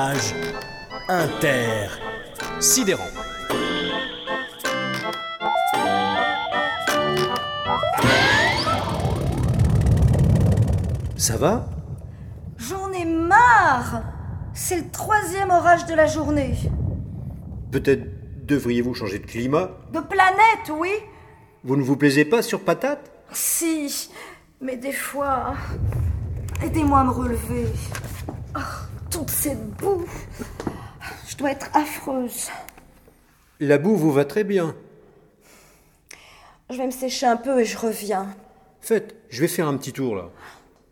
orage intersidérant. Ça va ? J'en ai marre! C'est le 3e orage de la journée. Peut-être devriez-vous changer de climat ? De planète, oui? Vous ne vous plaisez pas sur Patate ? Si, mais des fois... Aidez-moi à me relever. Oh, toute cette boue. Je dois être affreuse. La boue vous va très bien. Je vais me sécher un peu et je reviens. Faites, je vais faire un petit tour là.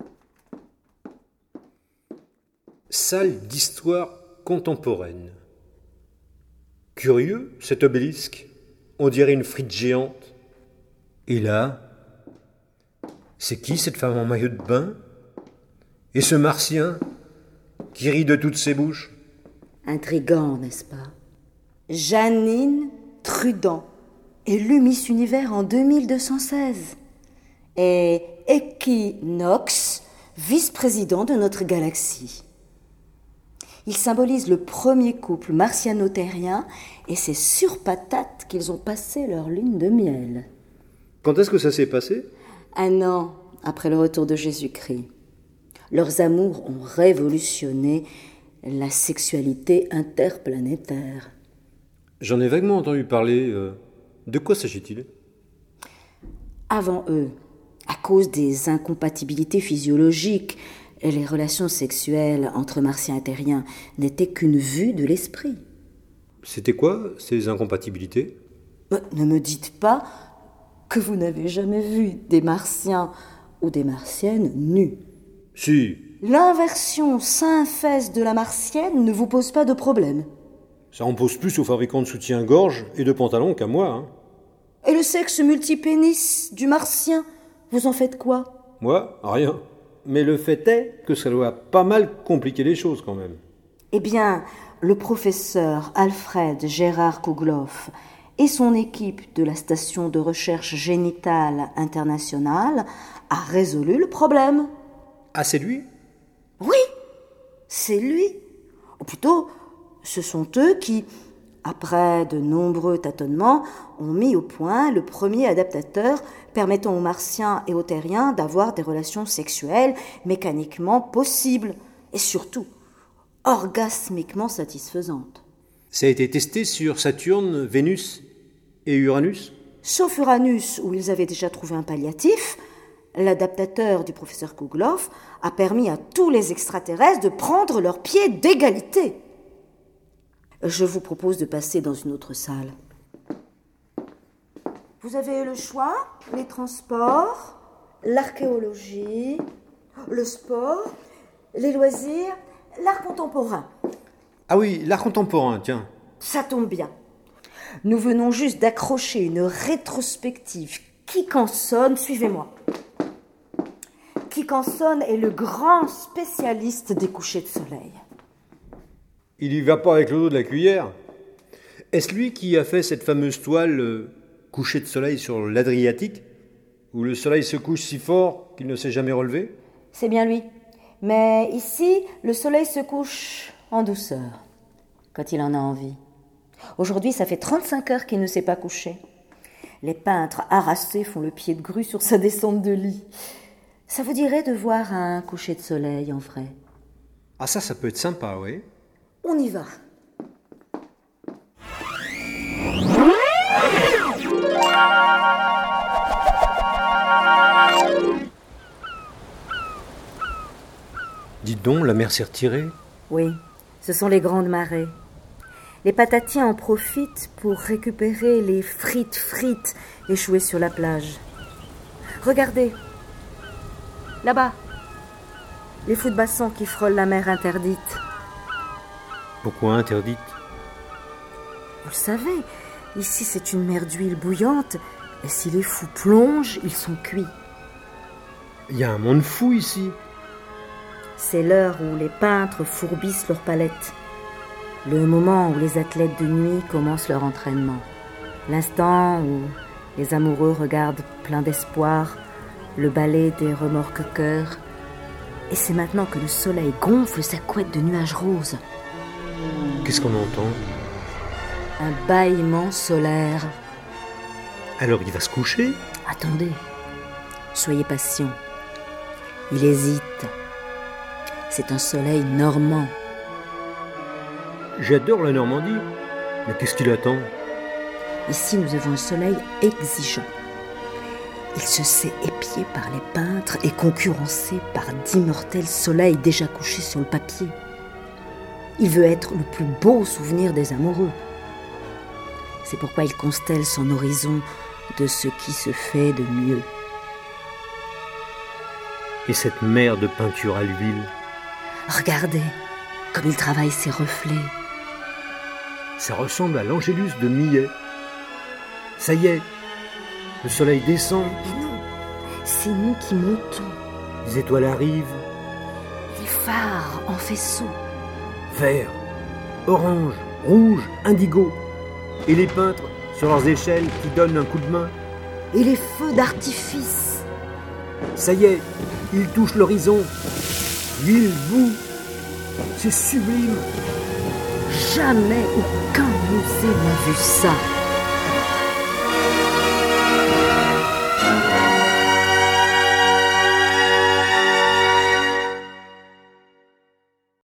Salle d'histoire contemporaine. Curieux, cet obélisque. On dirait une frite géante. Et là, c'est qui cette femme en maillot de bain ? Et ce martien qui rit de toutes ses bouches ? Intriguant, n'est-ce pas? Janine Trudan, élue Miss Univers en 2216. Et Equinox, vice-président de notre galaxie. Ils symbolisent le premier couple martiano-terrien et c'est sur Patate qu'ils ont passé leur lune de miel. Quand est-ce que ça s'est passé ? 1 an après le retour de Jésus-Christ. Leurs amours ont révolutionné la sexualité interplanétaire. J'en ai vaguement entendu parler. De quoi s'agit-il ? Avant eux, à cause des incompatibilités physiologiques, les relations sexuelles entre martiens et terriens n'étaient qu'une vue de l'esprit. C'était quoi, ces incompatibilités ? Ne me dites pas que vous n'avez jamais vu des martiens ou des martiennes nus. Si. L'inversion sein-fesse de la martienne ne vous pose pas de problème. Ça en pose plus aux fabricants de soutien-gorge et de pantalons qu'à moi, hein. Et le sexe multipénis du martien, vous en faites quoi ? Moi, rien. Mais le fait est que ça doit pas mal compliquer les choses quand même. Eh bien, le professeur Alfred Gérard Kougloff et son équipe de la station de recherche génitale internationale a résolu le problème. Ah, c'est lui ? Oui, c'est lui. Ou plutôt, ce sont eux qui, après de nombreux tâtonnements, ont mis au point le premier adaptateur permettant aux martiens et aux terriens d'avoir des relations sexuelles mécaniquement possibles et surtout orgasmiquement satisfaisantes. Ça a été testé sur Saturne, Vénus et Uranus ? Sauf Uranus, où ils avaient déjà trouvé un palliatif, l'adaptateur du professeur Kougloff a permis à tous les extraterrestres de prendre leur pied d'égalité. Je vous propose de passer dans une autre salle. Vous avez le choix, les transports, l'archéologie, le sport, les loisirs, l'art contemporain. Ah oui, l'art contemporain, tiens. Ça tombe bien. Nous venons juste d'accrocher une rétrospective. Kikanson, suivez-moi. Kikanson est le grand spécialiste des couchers de soleil. Il y va pas avec le dos de la cuillère. Est-ce lui qui a fait cette fameuse toile coucher de soleil sur l'Adriatique, où le soleil se couche si fort qu'il ne s'est jamais relevé ? C'est bien lui. Mais ici, le soleil se couche en douceur, quand il en a envie. Aujourd'hui, ça fait 35 heures qu'il ne s'est pas couché. Les peintres harassés font le pied de grue sur sa descente de lit. Ça vous dirait de voir un coucher de soleil en vrai ? Ah ça peut être sympa, oui. On y va. Dites donc, la mer s'est retirée ? Oui, ce sont les grandes marées. Les patatiens en profitent pour récupérer les frites échouées sur la plage. Regardez, là-bas, les fous de basson qui frôlent la mer interdite. Pourquoi interdite ? Vous le savez, ici c'est une mer d'huile bouillante, et si les fous plongent, ils sont cuits. Il y a un monde fou ici. C'est l'heure où les peintres fourbissent leurs palettes. Le moment où les athlètes de nuit commencent leur entraînement. L'instant où les amoureux regardent plein d'espoir le ballet des remorqueurs. Et c'est maintenant que le soleil gonfle sa couette de nuages roses. Qu'est-ce qu'on entend? Un bâillement solaire. Alors il va se coucher? Attendez, soyez patient. Il hésite. C'est un soleil normand. J'adore la Normandie. Mais qu'est-ce qu'il attend? Ici, nous avons un soleil exigeant. Il se sait épié par les peintres et concurrencé par d'immortels soleils déjà couchés sur le papier. Il veut être le plus beau souvenir des amoureux. C'est pourquoi il constelle son horizon de ce qui se fait de mieux. Et cette mer de peinture à l'huile? Regardez comme il travaille ses reflets. Ça ressemble à l'Angélus de Millet. Ça y est, le soleil descend. Mais non, c'est nous qui montons. Les étoiles arrivent. Les phares en faisceau. Vert, orange, rouge, indigo. Et les peintres sur leurs échelles qui donnent un coup de main. Et les feux d'artifice. Ça y est, ils touchent l'horizon. L'île bout. C'est sublime. Jamais aucun musée n'a vu ça.